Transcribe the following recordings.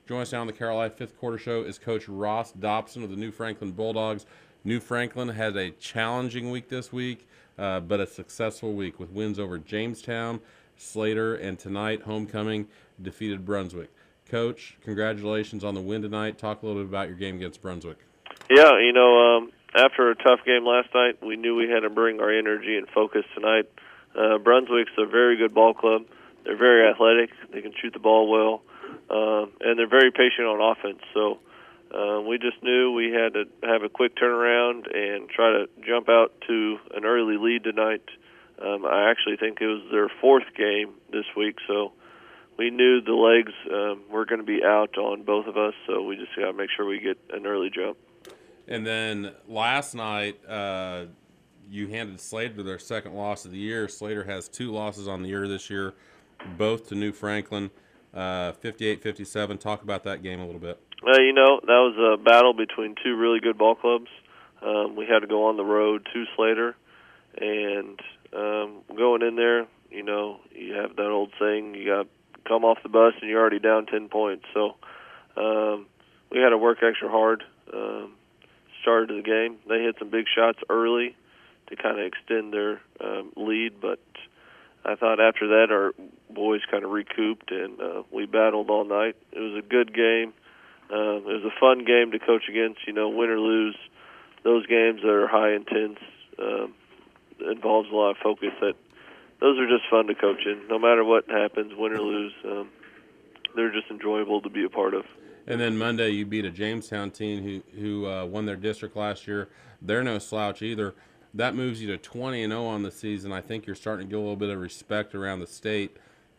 Join us now on the Carolina Fifth Quarter Show is Coach Ross Dobson of the New Franklin Bulldogs. New Franklin had a challenging week this week, but a successful week with wins over Jamestown, Slater, and tonight, homecoming, defeated Brunswick. Coach, congratulations on the win tonight. Talk a little bit about your game against Brunswick. Yeah, after a tough game last night, we knew we had to bring our energy and focus tonight. Brunswick's a very good ball club. They're very athletic. They can shoot the ball well, and they're very patient on offense. So we just knew we had to have a quick turnaround and try to jump out to an early lead tonight. I actually think it was their fourth game this week, so we knew the legs were going to be out on both of us, so we just got to make sure we get an early jump. And then last night, you handed Slater their second loss of the year. Slater has 2 losses on the year this year, both to New Franklin, 58-57. Talk about that game a little bit. That was a battle between 2 really good ball clubs. We had to go on the road to Slater, and going in there, you have that old saying, you got to come off the bus and you're already down 10 points. So we had to work extra hard. Started the game. They hit some big shots early to kind of extend their lead, but I thought after that our boys kind of recouped, and we battled all night. It was a good game. It was a fun game to coach against. Win or lose, those games that are high intense involves a lot of focus. Those are just fun to coach in. No matter what happens, win or lose, they're just enjoyable to be a part of. And then Monday, you beat a Jamestown team who won their district last year. They're no slouch either. That moves you to 20-0 on the season. I think you're starting to get a little bit of respect around the state.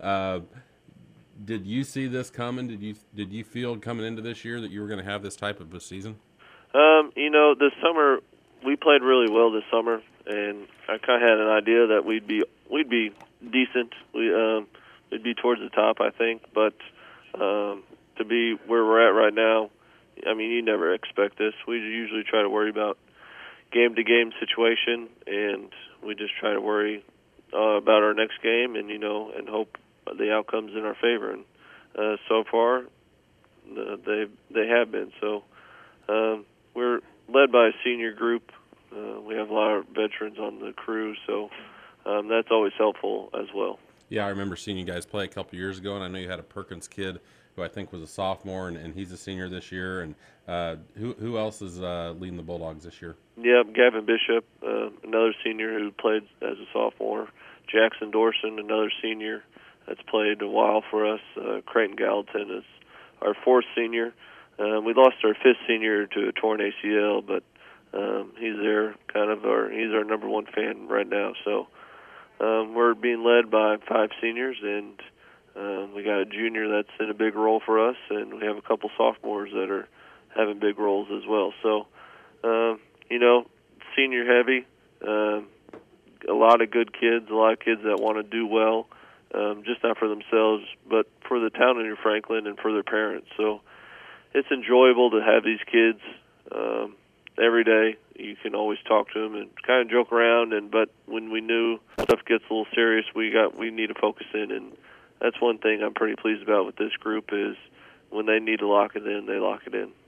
Did you see this coming? Did you feel coming into this year that you were going to have this type of a season? This summer we played really well this summer, and I kind of had an idea that we'd be decent. We'd be towards the top, I think, but. To be where we're at right now, you never expect this. We usually try to worry about game-to-game situation, and we just try to worry about our next game and hope the outcome's in our favor. And so far, they have been. So we're led by a senior group. We have a lot of veterans on the crew, so that's always helpful as well. Yeah, I remember seeing you guys play a couple years ago, and I know you had a Perkins kid who I think was a sophomore, and he's a senior this year. And who else is leading the Bulldogs this year? Yeah, Gavin Bishop, another senior who played as a sophomore. Jackson Dorson, another senior that's played a while for us. Creighton Gallatin is our 4th senior. We lost our 5th senior to a torn ACL, but he's there, he's our number 1 fan right now. So we're being led by 5 seniors, and we got a junior that's in a big role for us, and we have a couple sophomores that are having big roles as well. So, senior heavy, a lot of good kids, a lot of kids that want to do well, just not for themselves, but for the town of New Franklin and for their parents. So it's enjoyable to have these kids every day. You can always talk to them and kind of joke around, but when we knew stuff gets a little serious, we need to focus in, and that's one thing I'm pretty pleased about with this group is when they need to lock it in, they lock it in.